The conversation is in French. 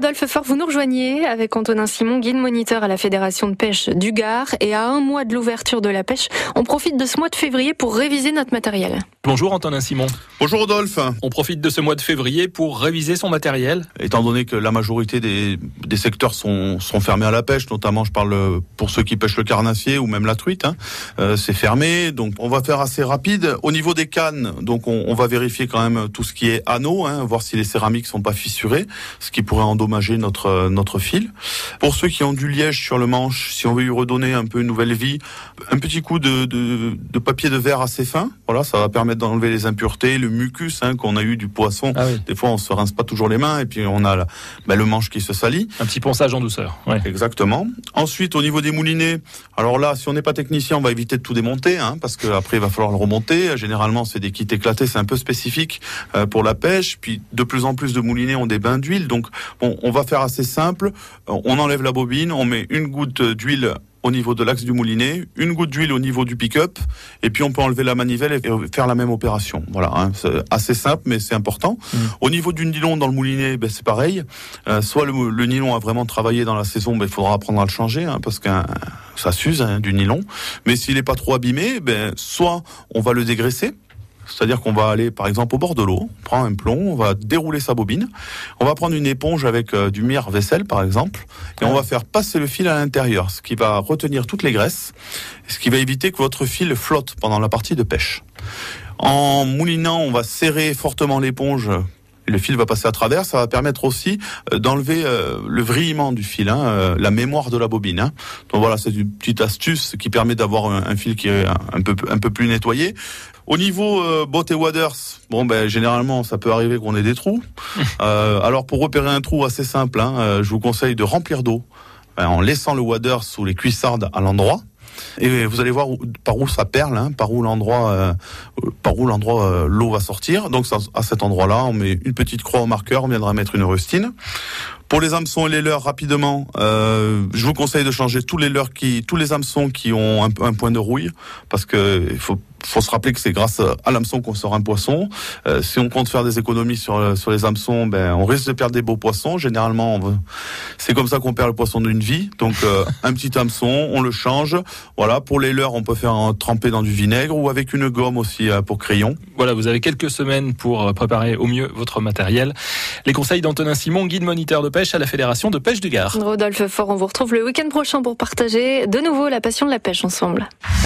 Rodolphe Faure, vous nous rejoignez avec Antonin Simon, guide moniteur à la Fédération de pêche du Gard. Et à un mois de l'ouverture de la pêche, on profite de ce mois de février pour réviser notre matériel. Bonjour Antonin Simon. Bonjour Rodolphe. On profite de ce mois de février pour réviser son matériel. Étant donné que la majorité des secteurs sont fermés à la pêche, notamment je parle pour ceux qui pêchent le carnassier ou même la truite, c'est fermé, donc on va faire assez rapide. Au niveau des cannes, donc on va vérifier quand même tout ce qui est anneaux, voir si les céramiques sont pas fissurées, ce qui pourrait endommager notre fil. Pour ceux qui ont du liège sur le manche, si on veut lui redonner un peu une nouvelle vie, un petit coup de papier de verre assez fin, voilà, ça va permettre d'enlever les impuretés, le mucus qu'on a eu du poisson. Ah oui. Des fois on se rince pas toujours les mains et puis on a le manche qui se salit. Un petit ponçage en douceur. Ouais. Exactement. Ensuite, au niveau des moulinets, alors là, si on n'est pas technicien, on va éviter de tout démonter, parce que après il va falloir le remonter. Généralement, c'est des kits éclatés, c'est un peu spécifique pour la pêche. Puis de plus en plus de moulinets ont des bains d'huile, donc bon, on va faire assez simple. On enlève la bobine, on met une goutte d'huile au niveau de l'axe du moulinet, une goutte d'huile au niveau du pick-up, et puis on peut enlever la manivelle et faire la même opération. Voilà, c'est assez simple, mais c'est important. Au niveau du nylon dans le moulinet, c'est pareil. Soit le nylon a vraiment travaillé dans la saison, il faudra apprendre à le changer, parce que ça s'use du nylon. Mais s'il n'est pas trop abîmé, soit on va le dégraisser. C'est-à-dire qu'on va aller, par exemple, au bord de l'eau, on prend un plomb, on va dérouler sa bobine, on va prendre une éponge avec du mire vaisselle, par exemple, et on va faire passer le fil à l'intérieur, ce qui va retenir toutes les graisses, ce qui va éviter que votre fil flotte pendant la partie de pêche. En moulinant, on va serrer fortement l'éponge. Le fil va passer à travers, ça va permettre aussi d'enlever le vrillement du fil, la mémoire de la bobine. Donc voilà, c'est une petite astuce qui permet d'avoir un fil qui est un peu plus nettoyé. Au niveau boat et waders, généralement ça peut arriver qu'on ait des trous. Alors pour repérer un trou assez simple, je vous conseille de remplir d'eau en laissant le waders ou les cuissardes à l'endroit. Et vous allez voir par où ça perle, par où l'endroit l'eau va sortir. Donc à cet endroit-là, on met une petite croix au marqueur, on viendra mettre une rustine. Pour les hameçons et les leurres, rapidement, je vous conseille de changer tous les hameçons qui ont un point de rouille, parce que il faut se rappeler que c'est grâce à l'hameçon qu'on sort un poisson. Si on compte faire des économies sur les hameçons, on risque de perdre des beaux poissons. Généralement, c'est comme ça qu'on perd le poisson d'une vie. Donc, un petit hameçon, on le change. Voilà. Pour les leurres, on peut faire tremper dans du vinaigre ou avec une gomme aussi pour crayon. Voilà, vous avez quelques semaines pour préparer au mieux votre matériel. Les conseils d'Antonin Simon, guide moniteur de pêche à la Fédération de pêche du Gard. Rodolphe Faure, on vous retrouve le week-end prochain pour partager de nouveau la passion de la pêche ensemble.